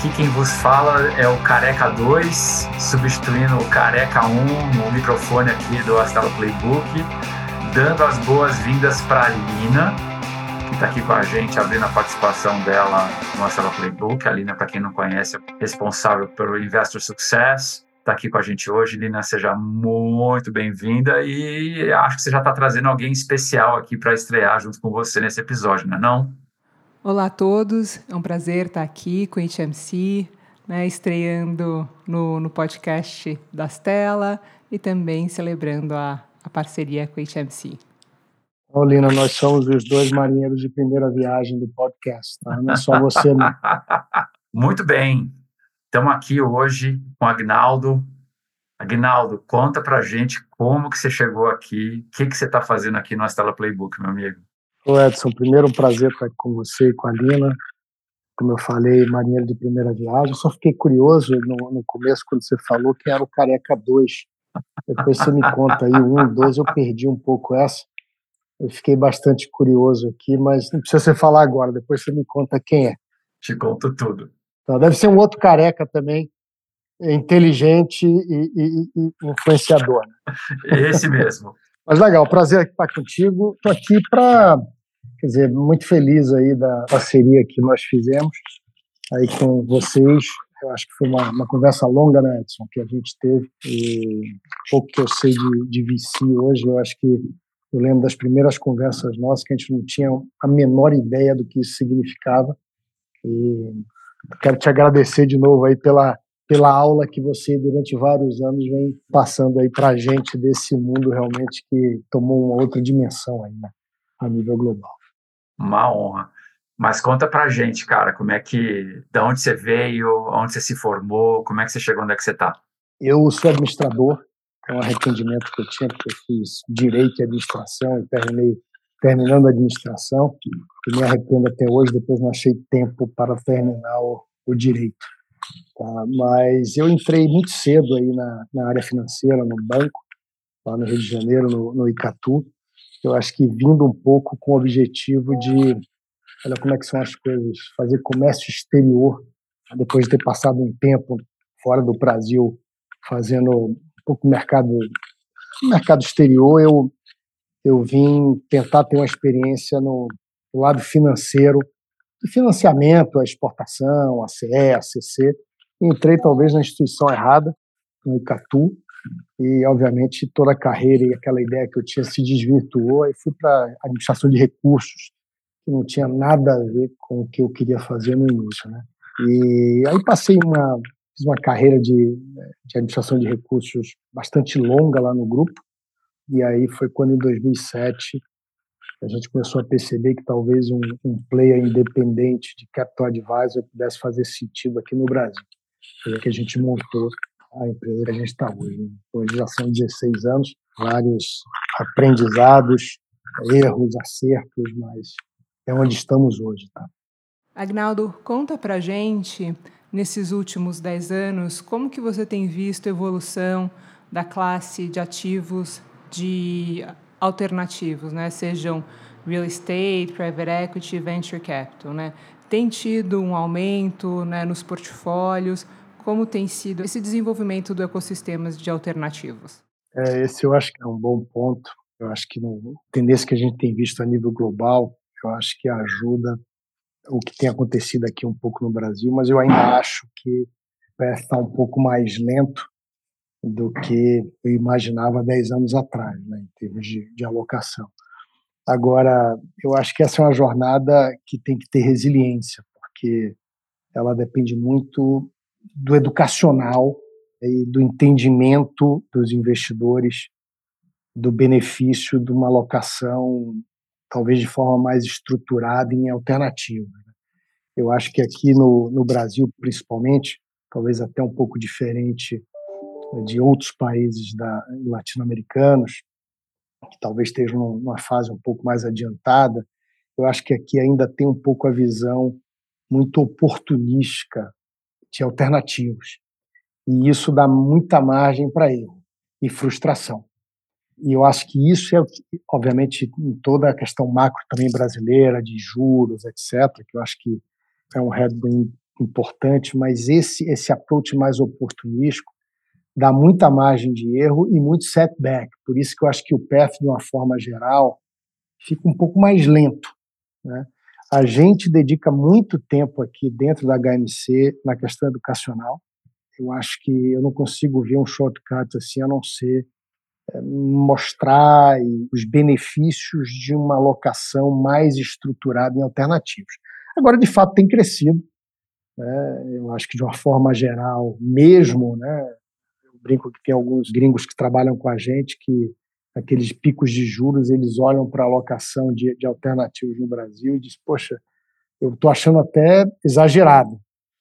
Aqui quem vos fala é o Careca 2, substituindo o Careca 1 no microfone aqui do Astela Playbook, dando as boas-vindas para a Lina, que está aqui com a gente, abrindo a participação dela no Astela Playbook. A Lina, para quem não conhece, é responsável pelo Investor Success. Está aqui com a gente hoje. Lina, seja muito bem-vinda e acho que você já está trazendo alguém especial aqui para estrear junto com você nesse episódio, não é não? Olá a todos, é um prazer estar aqui com o HMC, estreando no podcast da Astela e também celebrando a parceria com o HMC. Lina, nós somos os dois marinheiros de primeira viagem do podcast, tá? Não é só você, não. Muito bem, estamos aqui hoje com o Agnaldo. Agnaldo, conta pra gente como que você chegou aqui, o que você está fazendo aqui no Astela Playbook, meu amigo. Ô Edson, primeiro um prazer estar aqui com você e com a Lina. Como eu falei, marinheiro de primeira viagem. Eu só fiquei curioso no começo, quando você falou que era o Careca 2. Depois você me conta aí, 1, 2, eu perdi um pouco essa. Eu fiquei bastante curioso aqui, mas não precisa você falar agora, depois você me conta quem é. Te conto tudo. Então, deve ser um outro careca também, inteligente e influenciador. Esse mesmo. Mas legal, prazer estar contigo. Estou aqui para, muito feliz aí da parceria que nós fizemos aí com vocês. Eu acho que foi uma conversa longa, né, Edson, que a gente teve. E pouco que eu sei de VC hoje, eu acho que eu lembro das primeiras conversas nossas que a gente não tinha a menor ideia do que isso significava. E quero te agradecer de novo aí pela aula que você, durante vários anos, vem passando aí para a gente desse mundo realmente que tomou uma outra dimensão aí, né, a nível global. Uma honra. Mas conta pra gente, cara, da onde você veio, onde você se formou, como é que você chegou onde é que você está? Eu sou administrador, é um arrependimento que eu tinha, porque eu fiz Direito e Administração e terminando a administração, e me arrependo até hoje, depois não achei tempo para terminar o Direito. Tá? Mas eu entrei muito cedo aí na área financeira, no banco, lá no Rio de Janeiro, no Icatu. Eu acho que vindo um pouco com o objetivo de, olha como é que são as coisas, fazer comércio exterior, depois de ter passado um tempo fora do Brasil, fazendo um pouco mercado exterior, eu vim tentar ter uma experiência no lado financeiro, de financiamento, a exportação, a CE, a CC. Entrei talvez na instituição errada, no Icatu, e obviamente toda a carreira e aquela ideia que eu tinha se desvirtuou, e fui para administração de recursos, que não tinha nada a ver com o que eu queria fazer no início, né? E aí fiz uma carreira de administração de recursos bastante longa lá no grupo, e aí foi quando, em 2007, a gente começou a perceber que talvez um player independente de capital advisor pudesse fazer sentido aqui no Brasil. Foi aí que a gente montou a empresa que a gente está hoje. Hoje já são 16 anos, vários aprendizados, erros, acertos, mas é onde estamos hoje, tá? Agnaldo, conta pra gente, nesses últimos 10 anos, como que você tem visto a evolução da classe de ativos de alternativos, né? Sejam real estate, private equity, venture capital, né? Tem tido um aumento, né, nos portfólios? Como tem sido esse desenvolvimento do ecossistema de alternativos? Esse eu acho que é um bom ponto. Eu acho que a tendência que a gente tem visto a nível global, eu acho que ajuda o que tem acontecido aqui um pouco no Brasil, mas eu ainda acho que vai estar um pouco mais lento do que eu imaginava 10 anos atrás, né, em termos de alocação. Agora, eu acho que essa é uma jornada que tem que ter resiliência, porque ela depende muito do educacional e do entendimento dos investidores do benefício de uma alocação, talvez de forma mais estruturada em alternativa. Eu acho que aqui no Brasil, principalmente, talvez até um pouco diferente de outros países latino-americanos, que talvez estejam numa fase um pouco mais adiantada, eu acho que aqui ainda tem um pouco a visão muito oportunística de alternativos. E isso dá muita margem para erro e frustração. E eu acho que isso é, obviamente, em toda a questão macro também brasileira, de juros, etc., que eu acho que é um headwind importante, mas esse approach mais oportunístico dá muita margem de erro e muito setback. Por isso que eu acho que o path, de uma forma geral, fica um pouco mais lento, né? A gente dedica muito tempo aqui dentro da HMC na questão educacional. Eu acho que eu não consigo ver um shortcut assim, a não ser mostrar os benefícios de uma alocação mais estruturada em alternativos. Agora, de fato, tem crescido, né? Eu acho que, de uma forma geral, mesmo, né, eu brinco que tem alguns gringos que trabalham com a gente que aqueles picos de juros, eles olham para a alocação de alternativos no Brasil e dizem, poxa, eu estou achando até exagerado,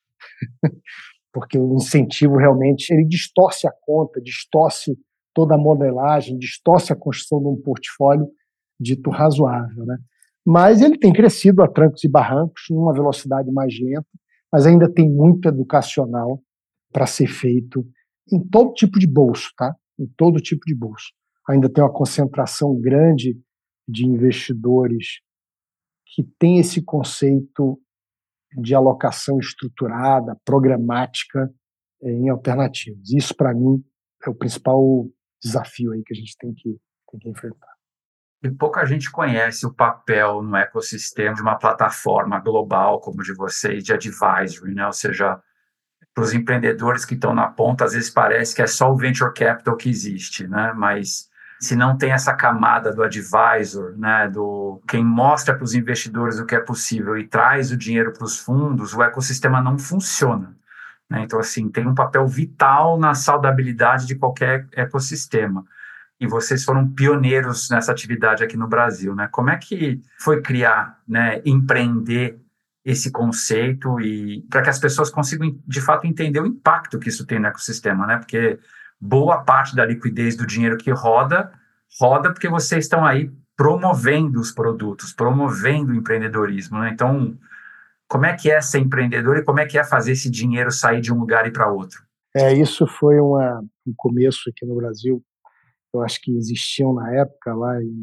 porque o incentivo realmente ele distorce a conta, distorce toda a modelagem, distorce a construção de um portfólio dito razoável, né? Mas ele tem crescido a trancos e barrancos, numa velocidade mais lenta, mas ainda tem muito educacional para ser feito em todo tipo de bolso, tá? Em todo tipo de bolso. Ainda tem uma concentração grande de investidores que tem esse conceito de alocação estruturada, programática em alternativos. Isso, para mim, é o principal desafio aí que a gente tem que enfrentar. E pouca gente conhece o papel no ecossistema de uma plataforma global como de vocês, de advisory, né? Ou seja, para os empreendedores que estão na ponta, às vezes parece que é só o venture capital que existe, né? Mas se não tem essa camada do advisor, né, do quem mostra para os investidores o que é possível e traz o dinheiro para os fundos, o ecossistema não funciona, né? Então, assim, tem um papel vital na saudabilidade de qualquer ecossistema. E vocês foram pioneiros nessa atividade aqui no Brasil, né? Como é que foi criar, né, empreender esse conceito e para que as pessoas consigam, de fato, entender o impacto que isso tem no ecossistema, né? Porque boa parte da liquidez do dinheiro que roda porque vocês estão aí promovendo os produtos, promovendo o empreendedorismo, né? Então, como é que é ser empreendedor e como é que é fazer esse dinheiro sair de um lugar e ir para outro? Isso foi um começo aqui no Brasil. Eu acho que existiam na época, lá em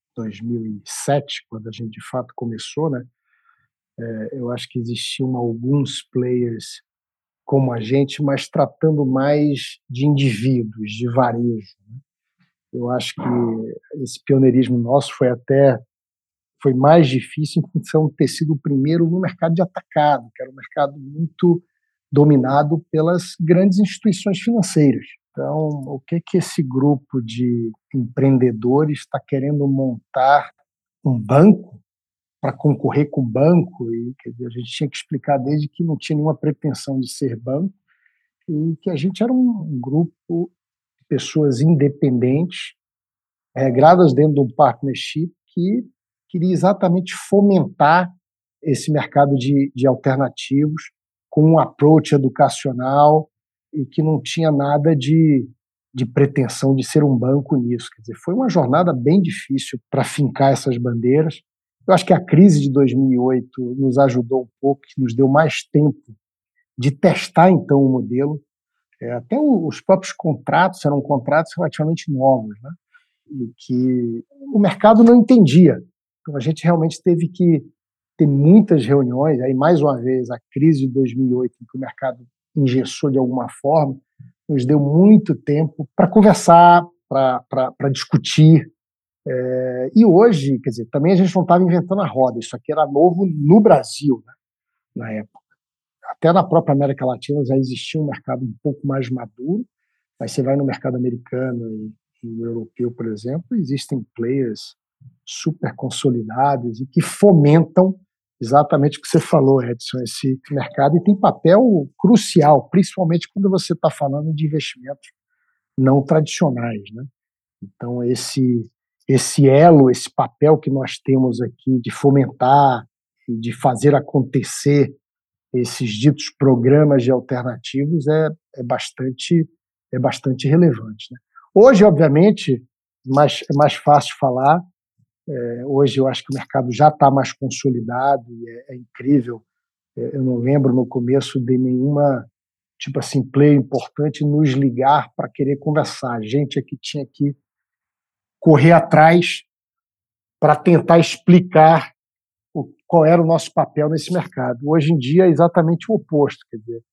2007, quando a gente de fato começou, né? Eu acho que existiam alguns players como a gente, mas tratando mais de indivíduos, de varejo, né? Eu acho que esse pioneirismo nosso foi mais difícil em função de ter sido o primeiro no mercado de atacado, que era um mercado muito dominado pelas grandes instituições financeiras. Então, o que esse grupo de empreendedores está querendo montar um banco para concorrer com o banco? E quer dizer, a gente tinha que explicar desde que não tinha nenhuma pretensão de ser banco e que a gente era um grupo de pessoas independentes, regradas dentro de um partnership que queria exatamente fomentar esse mercado de alternativos com um approach educacional e que não tinha nada de pretensão de ser um banco nisso. Quer dizer, foi uma jornada bem difícil para fincar essas bandeiras. Eu acho que a crise de 2008 nos ajudou um pouco, nos deu mais tempo de testar, então, o modelo. Até os próprios contratos eram contratos relativamente novos, né? E que o mercado não entendia. Então, a gente realmente teve que ter muitas reuniões. Aí, mais uma vez, a crise de 2008, em que o mercado engessou de alguma forma, nos deu muito tempo para conversar, para discutir. E hoje, quer dizer, também a gente não estava inventando a roda, isso aqui era novo no Brasil, né, na época. Até na própria América Latina já existia um mercado um pouco mais maduro, mas você vai no mercado americano e o europeu, por exemplo, existem players super consolidados e que fomentam exatamente o que você falou, Edson, esse mercado, e tem papel crucial, principalmente quando você está falando de investimentos não tradicionais, né? Então, esse elo, esse papel que nós temos aqui de fomentar e de fazer acontecer esses ditos programas de alternativos é bastante relevante, né? Hoje, obviamente, é mais fácil falar. Hoje eu acho que o mercado já está mais consolidado e é incrível. Eu não lembro no começo de nenhuma, tipo assim, player importante nos ligar para querer conversar. A gente é que tinha que correr atrás para tentar explicar qual era o nosso papel nesse mercado. Hoje em dia é exatamente o oposto, quer dizer,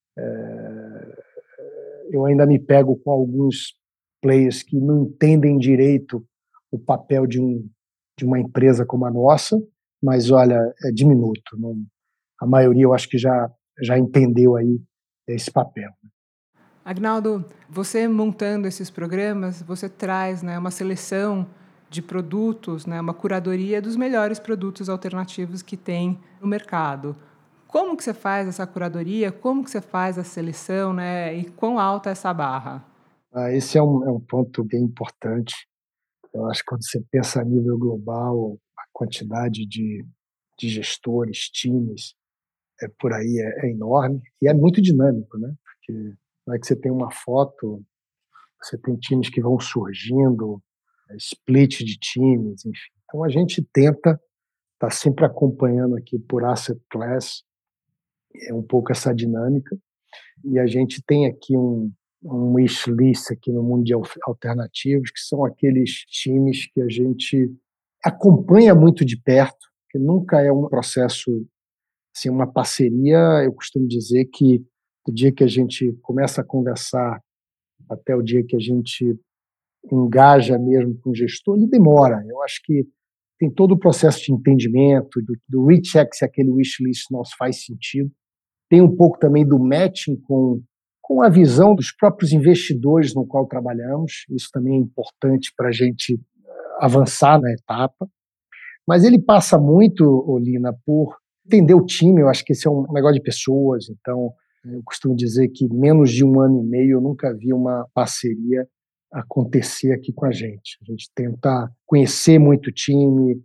eu ainda me pego com alguns players que não entendem direito o papel de uma empresa como a nossa, mas olha, é diminuto. Não, a maioria eu acho que já entendeu aí esse papel. Agnaldo, você montando esses programas, você traz, né, uma seleção de produtos, né, uma curadoria dos melhores produtos alternativos que tem no mercado. Como que você faz essa curadoria? Como que você faz a seleção, né? E quão alta é essa barra? Esse é um ponto bem importante. Eu acho que quando você pensa a nível global, a quantidade de gestores, times, por aí é enorme e é muito dinâmico, né? Porque não é que você tem uma foto, você tem times que vão surgindo, split de times, enfim. Então a gente tenta estar sempre acompanhando aqui por asset class, um pouco essa dinâmica, e a gente tem aqui um wishlist aqui no mundo de alternativos, que são aqueles times que a gente acompanha muito de perto, que nunca é um processo, assim, uma parceria. Eu costumo dizer que o dia que a gente começa a conversar até o dia que a gente engaja mesmo com o gestor, ele demora. Eu acho que tem todo o processo de entendimento, do recheck se aquele wishlist nosso faz sentido. Tem um pouco também do matching com a visão dos próprios investidores no qual trabalhamos. Isso também é importante para a gente avançar na etapa. Mas ele passa muito, Olina, por entender o time. Eu acho que esse é um negócio de pessoas. Então, eu costumo dizer que menos de 1 ano e meio eu nunca vi uma parceria acontecer aqui com a gente. A gente tenta conhecer muito o time.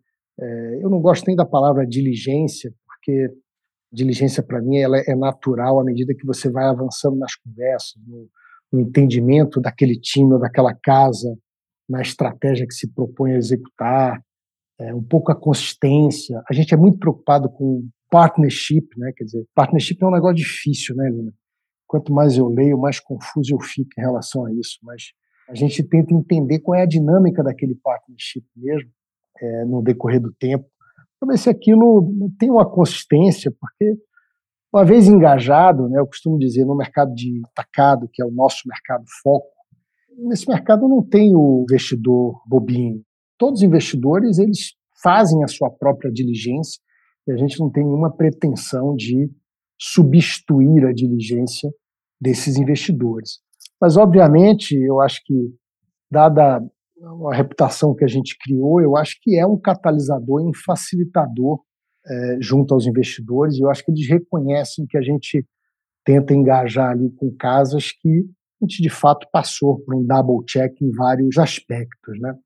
Eu não gosto nem da palavra diligência, porque diligência, para mim, ela é natural à medida que você vai avançando nas conversas, no entendimento daquele time ou daquela casa, na estratégia que se propõe a executar, um pouco a consistência. A gente é muito preocupado com partnership, né? Quer dizer, partnership é um negócio difícil, né, Lina? Quanto mais eu leio, mais confuso eu fico em relação a isso, mas a gente tenta entender qual é a dinâmica daquele partnership mesmo, no decorrer do tempo, para ver se aquilo tem uma consistência, porque uma vez engajado, né, eu costumo dizer, no mercado de atacado, que é o nosso mercado foco, nesse mercado não tem o investidor bobinho. Todos os investidores, eles fazem a sua própria diligência e a gente não tem nenhuma pretensão de substituir a diligência desses investidores. Mas, obviamente, eu acho que, dada a reputação que a gente criou, eu acho que é um catalisador e um facilitador junto aos investidores, e eu acho que eles reconhecem que a gente tenta engajar ali com casas que a gente de fato passou por um double check em vários aspectos, né?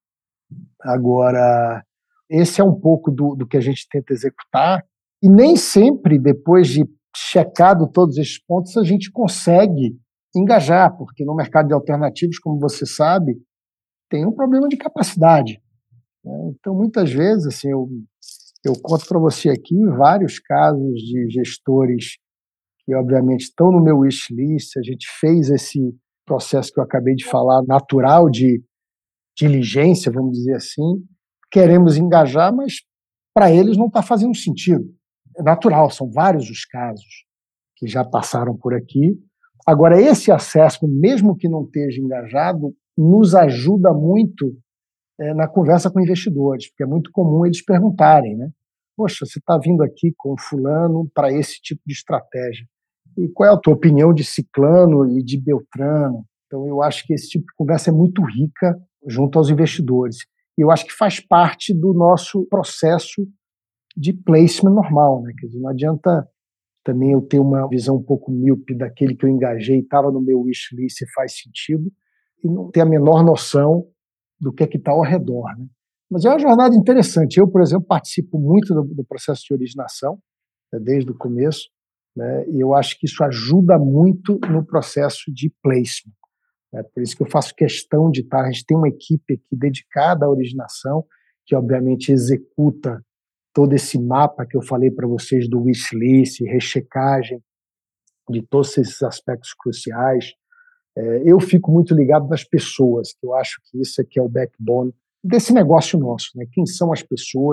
Agora, esse é um pouco do que a gente tenta executar, e nem sempre, depois de checado todos esses pontos, a gente consegue engajar, porque no mercado de alternativos, como você sabe, tem um problema de capacidade, né? Então, muitas vezes, assim, eu conto para você aqui vários casos de gestores que, obviamente, estão no meu wishlist. A gente fez esse processo que eu acabei de falar, natural de diligência, vamos dizer assim. Queremos engajar, mas para eles não está fazendo sentido. É natural, são vários os casos que já passaram por aqui. Agora, esse acesso, mesmo que não esteja engajado, nos ajuda muito na conversa com investidores, porque é muito comum eles perguntarem, né? Poxa, você está vindo aqui com fulano para esse tipo de estratégia. E qual é a tua opinião de ciclano e de beltrano? Então, eu acho que esse tipo de conversa é muito rica junto aos investidores. E eu acho que faz parte do nosso processo de placement normal, né? Quer dizer, não adianta também eu ter uma visão um pouco míope daquele que eu engajei, estava no meu wishlist e faz sentido, e não ter a menor noção do que é que está ao redor, né? Mas é uma jornada interessante. Eu, por exemplo, participo muito do processo de originação, desde o começo, né? E eu acho que isso ajuda muito no processo de placement. Por isso que eu faço questão de estar. A gente tem uma equipe aqui dedicada à originação, que obviamente executa todo esse mapa que eu falei para vocês do wishlist, rechecagem de todos esses aspectos cruciais. Eu fico muito ligado nas pessoas, que eu acho que isso aqui é o backbone desse negócio nosso, né? Quem são as pessoas,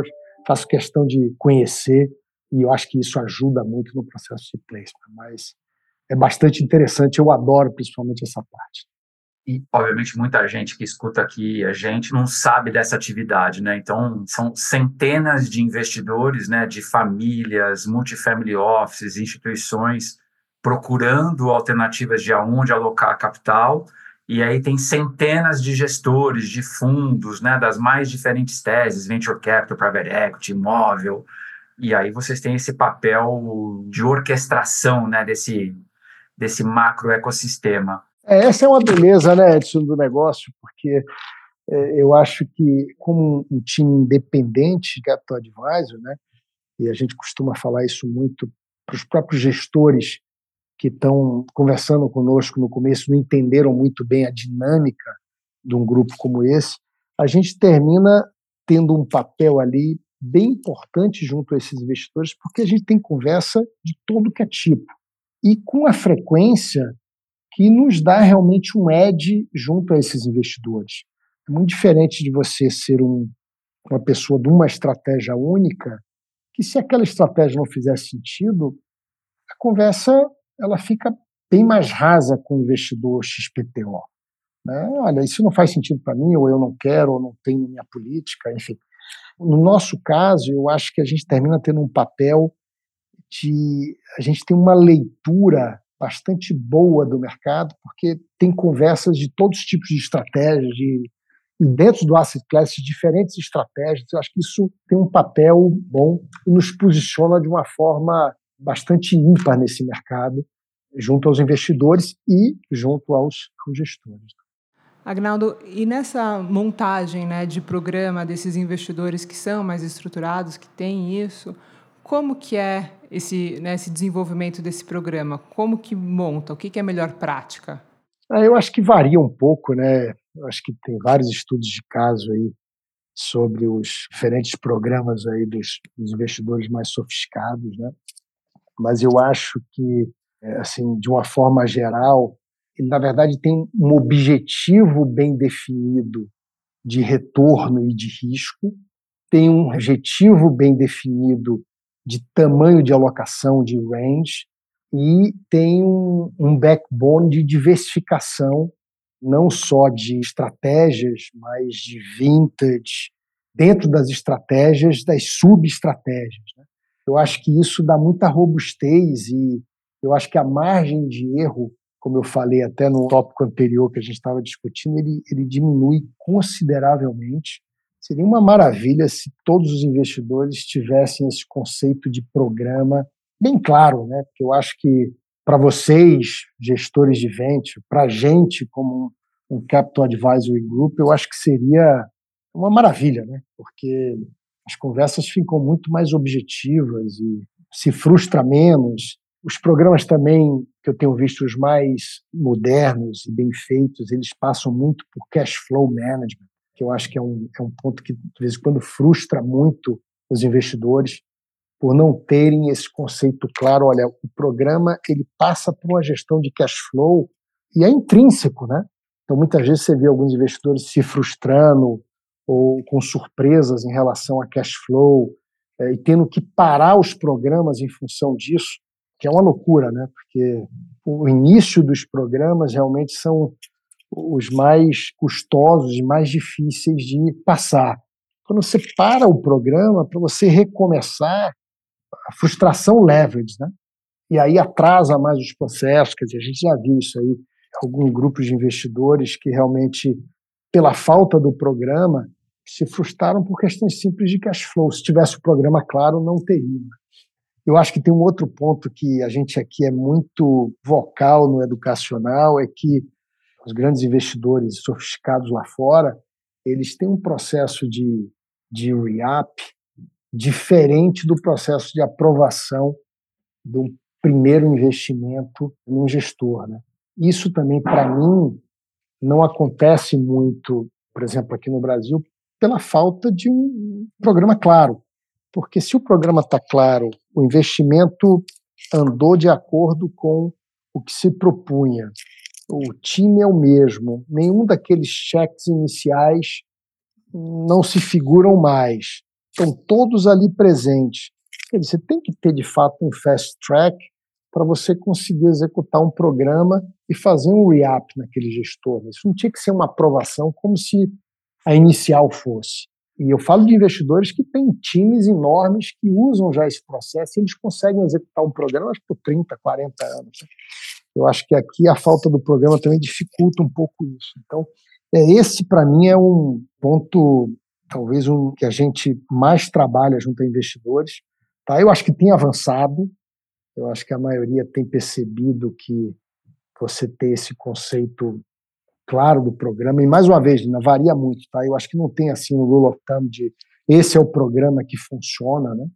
faço questão de conhecer e eu acho que isso ajuda muito no processo de placement, mas é bastante interessante, eu adoro principalmente essa parte. E, obviamente, muita gente que escuta aqui a gente não sabe dessa atividade, né? Então, são centenas de investidores, né, de famílias, multifamily offices, instituições procurando alternativas de aonde alocar capital. E aí tem centenas de gestores de fundos, né, das mais diferentes teses, venture capital, private equity, imóvel. E aí vocês têm esse papel de orquestração, né, desse macro ecossistema. Essa é uma beleza, né, Edson, do negócio, porque eu acho que, como um time independente de Capital Advisor, né, e a gente costuma falar isso muito para os próprios gestores que estão conversando conosco no começo, não entenderam muito bem a dinâmica de um grupo como esse, a gente termina tendo um papel ali bem importante junto a esses investidores, porque a gente tem conversa de todo que é tipo, e com a frequência que nos dá realmente um edge junto a esses investidores. É muito diferente de você ser uma pessoa de uma estratégia única, que se aquela estratégia não fizer sentido, a conversa ela fica bem mais rasa com o investidor XPTO. Né? Olha, isso não faz sentido para mim, ou eu não quero, ou não tenho minha política, enfim. No nosso caso, eu acho que a gente termina tendo um papel de... A gente tem uma leitura bastante boa do mercado, porque tem conversas de todos os tipos de estratégias, e dentro do asset class, diferentes estratégias. Eu acho que isso tem um papel bom e nos posiciona de uma forma bastante ímpar nesse mercado, junto aos investidores e junto aos gestores. Agnaldo, e nessa montagem, né, de programa desses investidores que são mais estruturados, que têm isso, como que é esse desenvolvimento desse programa? Como que monta? O que é a melhor prática? Eu acho que varia um pouco, né? Eu acho que tem vários estudos de caso aí sobre os diferentes programas aí dos investidores mais sofisticados, né? Mas eu acho que, assim, de uma forma geral, ele, na verdade, tem um objetivo bem definido de retorno e de risco, tem um objetivo bem definido de tamanho de alocação, de range, e tem um backbone de diversificação, não só de estratégias, mas de vintage, dentro das estratégias, das sub-estratégias. Né? Eu acho que isso dá muita robustez e eu acho que a margem de erro, como eu falei até no tópico anterior que a gente estava discutindo, ele diminui consideravelmente. Seria uma maravilha se todos os investidores tivessem esse conceito de programa bem claro, né? Porque eu acho que para vocês, gestores de venture, para a gente como um Capital Advisory Group, eu acho que seria uma maravilha, né? Porque as conversas ficam muito mais objetivas e se frustra menos. Os programas também, que eu tenho visto os mais modernos e bem feitos, eles passam muito por cash flow management, que eu acho que é um ponto que, de vez em quando, frustra muito os investidores por não terem esse conceito claro. Olha, o programa ele passa por uma gestão de cash flow e é intrínseco, né? Então, muitas vezes você vê alguns investidores se frustrando ou com surpresas em relação a cash flow e tendo que parar os programas em função disso, que é uma loucura, né? Porque o início dos programas realmente são os mais custosos e mais difíceis de passar. Quando você para o programa, para você recomeçar, a frustração leverage, né? E aí atrasa mais os processos, quer dizer, a gente já viu isso aí, alguns grupos de investidores que realmente, pela falta do programa, se frustraram por questões simples de cash flow. Se tivesse o programa claro, não teria. Eu acho que tem um outro ponto que a gente aqui é muito vocal no educacional, é que os grandes investidores sofisticados lá fora, eles têm um processo de re-up diferente do processo de aprovação do primeiro investimento num gestor. Né? Isso também, para mim, não acontece muito, por exemplo, aqui no Brasil, pela falta de um programa claro. Porque se o programa está claro, o investimento andou de acordo com o que se propunha, o time é o mesmo, nenhum daqueles cheques iniciais não se figuram mais. estão todos ali presentes. Quer dizer, você tem que ter, de fato, um fast track para você conseguir executar um programa e fazer um re-up naquele gestor. Isso não tinha que ser uma aprovação como se a inicial fosse. E eu falo de investidores que têm times enormes que usam já esse processo e eles conseguem executar um programa por 30, 40 anos. Eu acho que aqui a falta do programa também dificulta um pouco isso. Então, esse, para mim, é um ponto, talvez, que a gente mais trabalha junto a investidores. Tá? Eu acho que tem avançado, eu acho que a maioria tem percebido que você ter esse conceito claro do programa, e mais uma vez, varia muito, tá? Eu acho que não tem assim um rule of thumb de esse é o programa que funciona, né?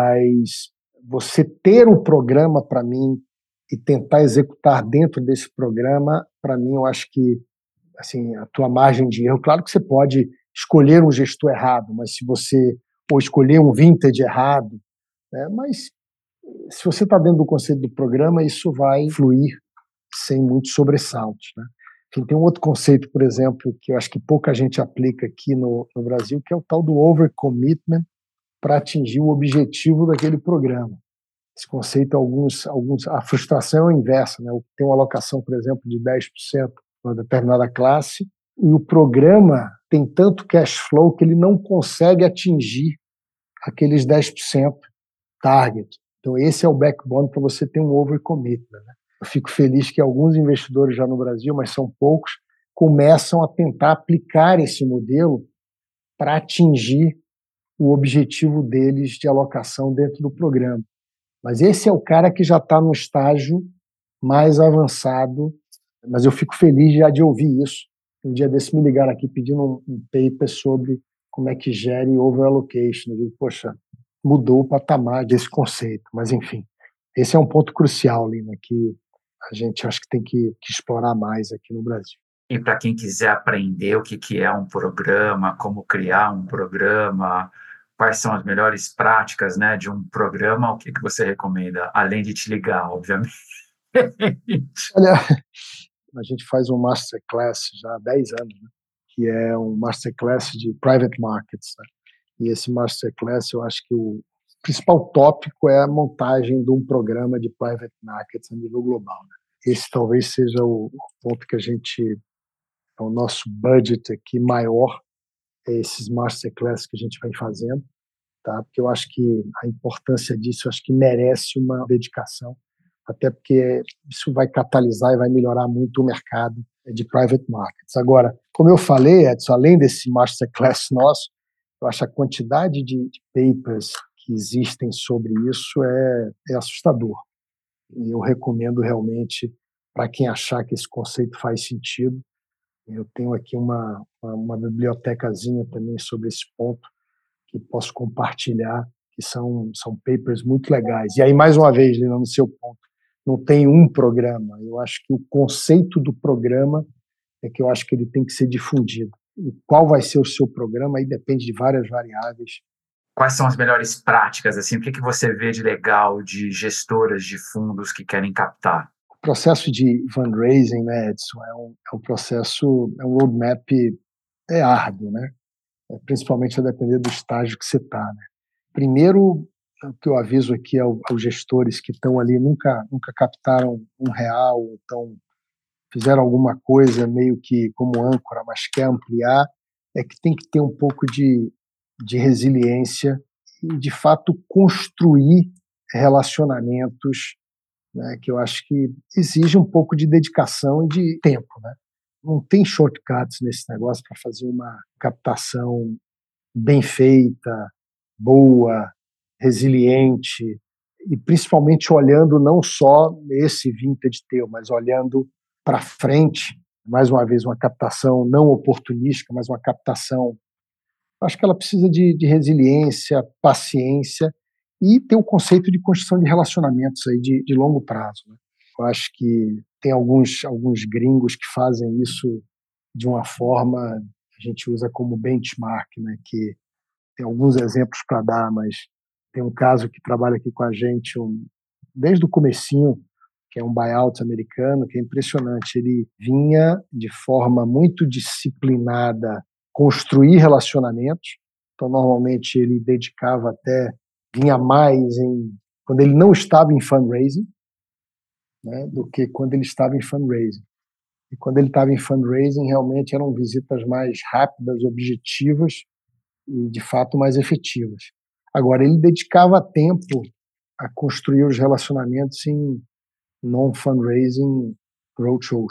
Mas você ter um programa, para mim, e tentar executar dentro desse programa, para mim, eu acho que assim, a tua margem de erro, claro que você pode escolher um gestor errado, mas se você ou escolher um vintage errado, né? Mas se você está dentro do conceito do programa, isso vai fluir sem muitos sobressaltos, né? Tem um outro conceito, por exemplo, que eu acho que pouca gente aplica aqui no Brasil, que é o tal do overcommitment para atingir o objetivo daquele programa. Esse conceito, a frustração é inversa, né? Tem uma alocação, por exemplo, de 10% para uma determinada classe, e o programa tem tanto cash flow que ele não consegue atingir aqueles 10% target. Então, esse é o backbone para você ter um overcommitment, né? Eu fico feliz que alguns investidores já no Brasil, mas são poucos, começam a tentar aplicar esse modelo para atingir o objetivo deles de alocação dentro do programa. Mas esse é o cara que já está no estágio mais avançado, mas eu fico feliz já de ouvir isso. Um dia desse me ligaram aqui pedindo um paper sobre como é que gere overallocation. Eu digo, poxa, mudou o patamar desse conceito, mas enfim, esse é um ponto crucial, Lina, que a gente acho que tem que explorar mais aqui no Brasil. E para quem quiser aprender o que é um programa, como criar um programa, quais são as melhores práticas, né, de um programa, o que você recomenda? Além de te ligar, obviamente. Olha, a gente faz um masterclass já há 10 anos, né, que é um masterclass de private markets, né? E esse masterclass, eu acho que o principal tópico é a montagem de um programa de private markets a nível global, né? Esse talvez seja o ponto que a gente, o nosso budget aqui maior, é esses masterclass que a gente vem fazendo, tá? Porque eu acho que a importância disso, eu acho que merece uma dedicação, até porque isso vai catalisar e vai melhorar muito o mercado de private markets. Agora, como eu falei, Edson, além desse masterclass nosso, eu acho a quantidade de papers que existem sobre isso é assustador. E eu recomendo realmente, para quem achar que esse conceito faz sentido, eu tenho aqui uma bibliotecazinha também sobre esse ponto, que posso compartilhar, que são papers muito legais. E aí, mais uma vez, Lina, no seu ponto, não tem um programa. Eu acho que o conceito do programa é que eu acho que ele tem que ser difundido. E qual vai ser o seu programa, aí depende de várias variáveis. Quais são as melhores práticas, assim? O que você vê de legal de gestoras de fundos que querem captar? O processo de fundraising, né, Edson, é um processo, é um roadmap árduo, né? Principalmente a depender do estágio que você está, né? Primeiro, o que eu aviso aqui aos gestores que estão ali, nunca captaram R$1, então fizeram alguma coisa meio que como âncora, mas quer ampliar, é que tem que ter um pouco de resiliência e, de fato, construir relacionamentos, né, que eu acho que exige um pouco de dedicação e de tempo, né? Não tem shortcuts nesse negócio para fazer uma captação bem feita, boa, resiliente, e principalmente olhando não só esse vintage teu, mas olhando para frente, mais uma vez uma captação não oportunística, mas uma captação, acho que ela precisa de resiliência, paciência e ter o conceito de construção de relacionamentos aí de longo prazo, né? Eu acho que tem alguns gringos que fazem isso de uma forma que a gente usa como benchmark, né? Que tem alguns exemplos para dar, mas tem um caso que trabalha aqui com a gente desde o comecinho, que é um buyout americano, que é impressionante. Ele vinha de forma muito disciplinada construir relacionamentos, Então, normalmente, ele vinha mais quando ele não estava em fundraising, né, do que quando ele estava em fundraising. E quando ele estava em fundraising, realmente eram visitas mais rápidas, objetivas e, de fato, mais efetivas. Agora, ele dedicava tempo a construir os relacionamentos em non-fundraising roadshows.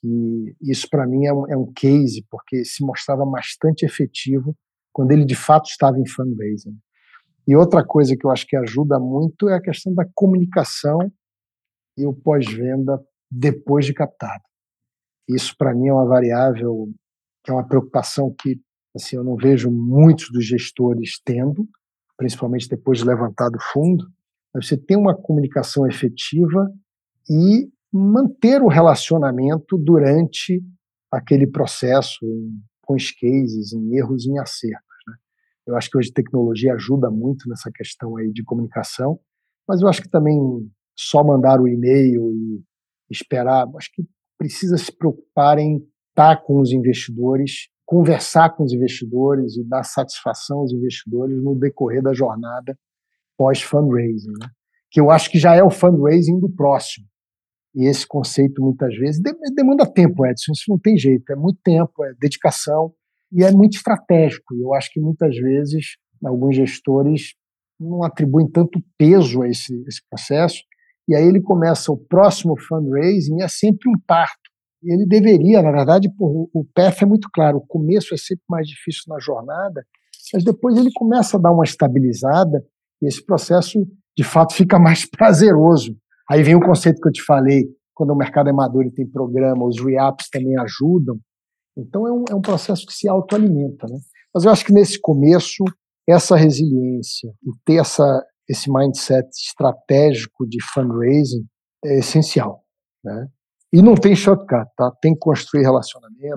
E isso, para mim, é um case, porque se mostrava bastante efetivo quando ele, de fato, estava em fundraising. E outra coisa que eu acho que ajuda muito é a questão da comunicação e o pós-venda depois de captado. Isso, para mim, é uma variável, que é uma preocupação que assim, eu não vejo muitos dos gestores tendo, principalmente depois de levantado o fundo. Você tem uma comunicação efetiva e manter o relacionamento durante aquele processo, com os cases, em erros e em acertos. Né? Eu acho que hoje a tecnologia ajuda muito nessa questão aí de comunicação, mas eu acho que também só mandar o e-mail e esperar, acho que precisa se preocupar em estar com os investidores, conversar com os investidores e dar satisfação aos investidores no decorrer da jornada pós-fundraising, né? Que eu acho que já é o fundraising do próximo. E esse conceito, muitas vezes, demanda tempo, Edson, isso não tem jeito, é muito tempo, é dedicação e é muito estratégico. E eu acho que, muitas vezes, alguns gestores não atribuem tanto peso a esse processo, e aí ele começa o próximo fundraising e é sempre um parto. E ele deveria, na verdade, o path é muito claro, o começo é sempre mais difícil na jornada, mas depois ele começa a dar uma estabilizada e esse processo, de fato, fica mais prazeroso. Aí vem o conceito que eu te falei, quando o mercado é maduro e tem programa, os re-ups também ajudam. Então, é um processo que se autoalimenta, né? Mas eu acho que nesse começo, essa resiliência e ter esse mindset estratégico de fundraising é essencial, né? E não tem shortcut, tá? Tem que construir relacionamento,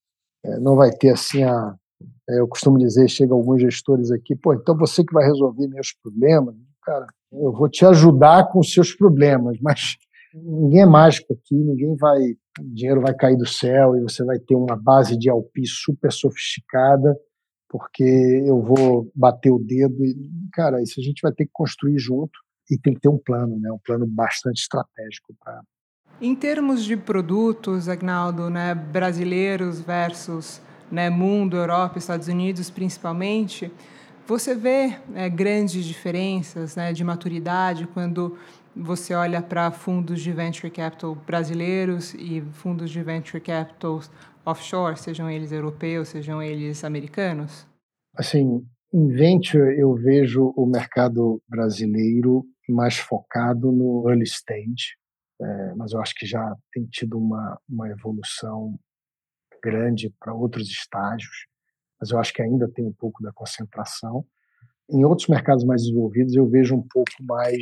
não vai ter assim eu costumo dizer, chega alguns gestores aqui, pô, então você que vai resolver meus problemas, cara, eu vou te ajudar com os seus problemas, mas ninguém é mágico aqui, o dinheiro vai cair do céu e você vai ter uma base de LP super sofisticada, porque eu vou bater o dedo e, cara, isso a gente vai ter que construir junto e tem que ter um plano, né? Um plano bastante estratégico para. Em termos de produtos, Agnaldo, né, brasileiros versus, né, mundo, Europa, Estados Unidos principalmente, você vê grandes diferenças, né, de maturidade quando você olha para fundos de venture capital brasileiros e fundos de venture capital offshore, sejam eles europeus, sejam eles americanos? Assim, em venture eu vejo o mercado brasileiro mais focado no early stage, mas eu acho que já tem tido uma evolução grande para outros estágios, mas eu acho que ainda tem um pouco da concentração. Em outros mercados mais desenvolvidos, eu vejo um pouco mais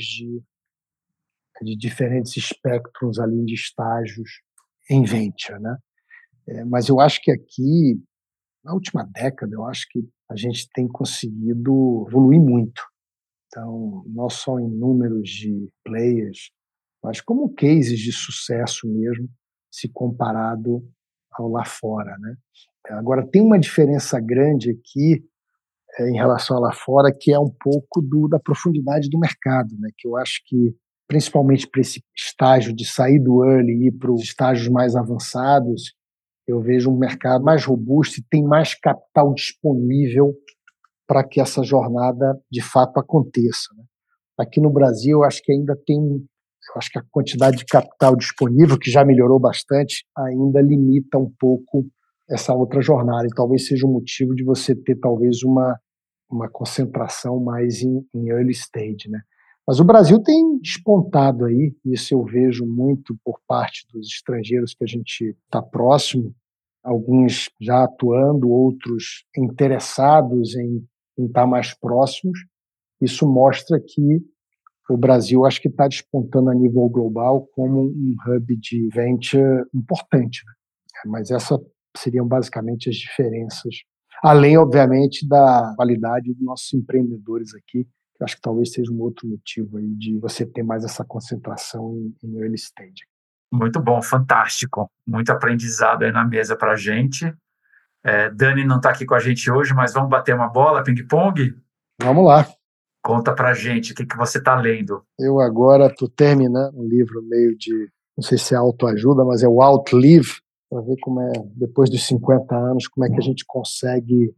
de diferentes espectros ali de estágios em venture, né? Mas eu acho que aqui, na última década, eu acho que a gente tem conseguido evoluir muito. Então, não só em números de players, mas como cases de sucesso mesmo, se comparado ao lá fora, né? Agora, tem uma diferença grande aqui em relação a lá fora, que é um pouco da profundidade do mercado, né? Que eu acho que, principalmente para esse estágio de sair do early e ir para os estágios mais avançados, eu vejo um mercado mais robusto e tem mais capital disponível para que essa jornada de fato aconteça, né? Aqui no Brasil, eu acho que ainda eu acho que a quantidade de capital disponível, que já melhorou bastante, ainda limita um pouco essa outra jornada. E talvez seja o motivo de você ter talvez uma concentração mais em early stage, né? Mas o Brasil tem despontado aí, isso eu vejo muito por parte dos estrangeiros que a gente está próximo, alguns já atuando, outros interessados em estar mais próximos. Isso mostra que o Brasil acho que está despontando a nível global como um hub de venture importante, né? Mas essas seriam basicamente as diferenças, além, obviamente, da qualidade dos nossos empreendedores aqui, que acho que talvez seja um outro motivo aí de você ter mais essa concentração em early stage. Muito bom, fantástico. Muito aprendizado aí na mesa para a gente. Dani não está aqui com a gente hoje, mas vamos bater uma bola, ping-pong? Vamos lá. Conta pra gente, o que você está lendo? Eu agora estou terminando um livro meio de, não sei se é autoajuda, mas é o Outlive, para ver como é, depois dos 50 anos, como é que a gente consegue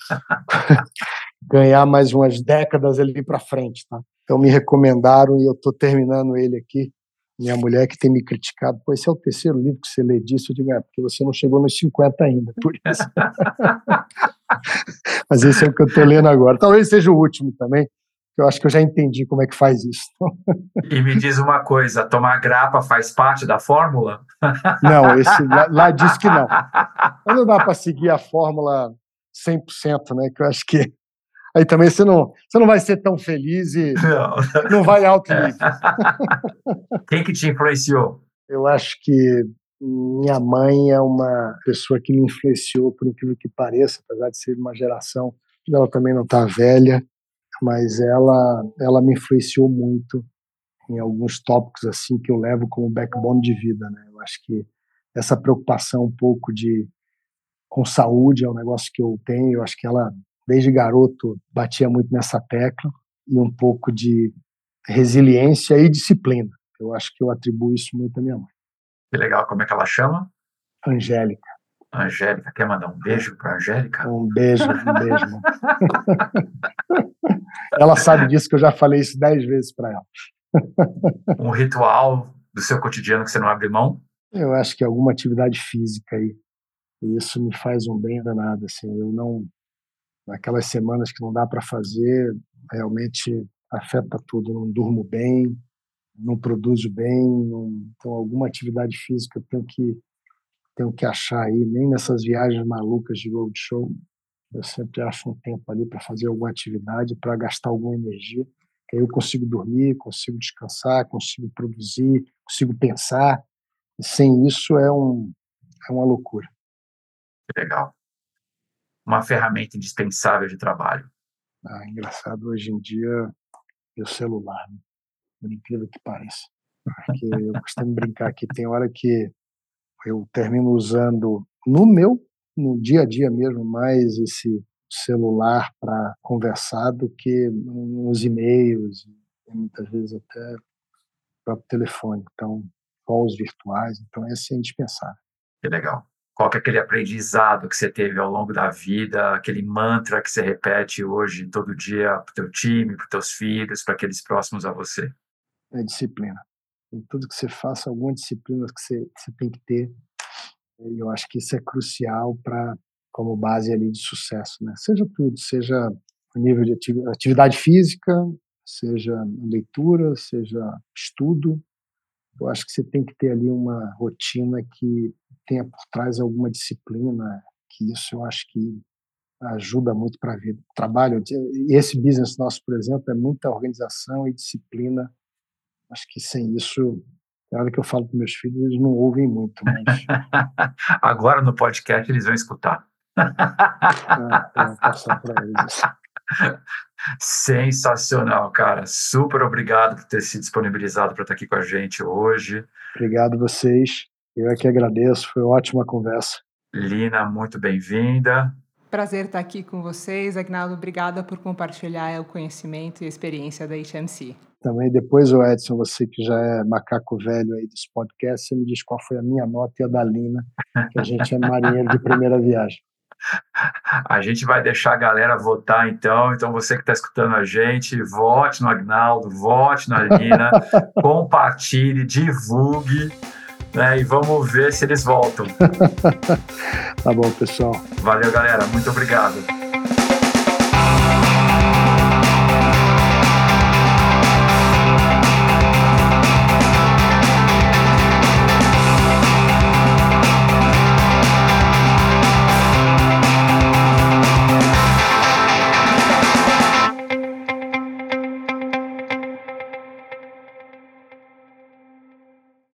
ganhar mais umas décadas ali para frente, tá? Então me recomendaram e eu estou terminando ele aqui. Minha mulher que tem me criticado, esse é o terceiro livro que você lê disso, eu digo, porque você não chegou nos 50 ainda, por isso. Mas esse é o que eu estou lendo agora. Talvez seja o último também, eu acho que eu já entendi como é que faz isso. E me diz uma coisa, tomar grapa faz parte da fórmula? Não, esse lá diz que não. Mas não dá para seguir a fórmula 100%, né? Que eu acho que aí também você não vai ser tão feliz e não vai outlive. Quem que te influenciou? Eu acho que minha mãe é uma pessoa que me influenciou, por incrível que pareça, apesar de ser de uma geração, ela também não está velha, mas ela me influenciou muito em alguns tópicos assim que eu levo como backbone de vida, né? Eu acho que essa preocupação um pouco com saúde é um negócio que eu tenho. Eu acho que ela, desde garoto, batia muito nessa tecla, e um pouco de resiliência e disciplina. Eu acho que eu atribuo isso muito à minha mãe. Que legal. Como é que ela chama? Angélica. Angélica. Quer mandar um beijo para a Angélica? Um beijo. Mano. Ela sabe disso, que eu já falei isso 10 vezes para ela. Um ritual do seu cotidiano que você não abre mão? Eu acho que alguma atividade física aí. E isso me faz um bem danado, assim. Eu não, naquelas semanas que não dá para fazer, realmente afeta tudo. Eu não durmo bem, não produzo bem, então alguma atividade física eu tenho que achar aí. Nem nessas viagens malucas de roadshow, eu sempre acho um tempo ali para fazer alguma atividade, para gastar alguma energia, que aí eu consigo dormir, consigo descansar, consigo produzir, consigo pensar. E sem isso é uma loucura. Legal. Uma ferramenta indispensável de trabalho. Engraçado, hoje em dia, o celular, né? Por incrível que pareça. Porque eu costumo brincar aqui, tem hora que eu termino usando no dia a dia mesmo, mais esse celular para conversar do que nos e-mails, e muitas vezes até o próprio telefone. Então, calls virtuais, então esse é indispensável. Que legal. Qual que é aquele aprendizado que você teve ao longo da vida, aquele mantra que você repete hoje, todo dia, para o teu time, para os teus filhos, para aqueles próximos a você? É disciplina. Em tudo que você faça, alguma disciplina que você tem que ter. E eu acho que isso é crucial como base ali de sucesso, né? Seja tudo, seja o nível de atividade física, seja leitura, seja estudo. Eu acho que você tem que ter ali uma rotina que tenha por trás alguma disciplina, que isso eu acho que ajuda muito para a vida. Trabalho, e esse business nosso, por exemplo, é muita organização e disciplina. Acho que sem isso, na hora que eu falo para meus filhos, eles não ouvem muito. Mas... Agora no podcast eles vão escutar. Vou passar para eles. Sensacional, cara. Super obrigado por ter se disponibilizado para estar aqui com a gente hoje. Obrigado a vocês. Eu é que agradeço. Foi uma ótima conversa. Lina, muito bem-vinda. Prazer estar aqui com vocês. Agnaldo, obrigada por compartilhar o conhecimento e a experiência da HMC. Também depois, Edson, você que já é macaco velho aí dos podcasts, você me diz qual foi a minha nota e a da Lina, que a gente é marinheiro de primeira viagem. A gente vai deixar a galera votar, então você que está escutando a gente, vote no Agnaldo, vote na Lina, compartilhe, divulgue, né, e vamos ver se eles voltam. Tá bom, pessoal. Valeu, galera. Muito obrigado.